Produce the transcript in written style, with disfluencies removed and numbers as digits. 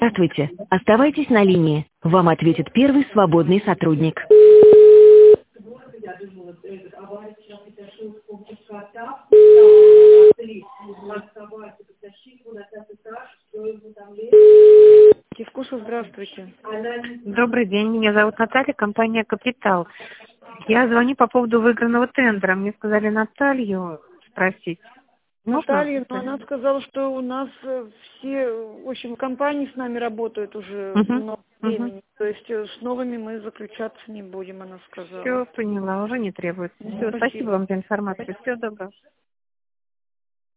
Здравствуйте. Оставайтесь на линии. Вам ответит первый свободный сотрудник. Вкуса, здравствуйте. Добрый день, меня зовут Наталья, компания «Капитал». Я звоню по поводу выигранного тендера. Мне сказали Наталью спросить. Можно? Наталья, но она сказала, что у нас все, в общем, компании с нами работают уже много времени. То есть с новыми мы заключаться не будем, она сказала. Все, поняла, уже не требуется. Все, спасибо вам за информацию. Всего доброго.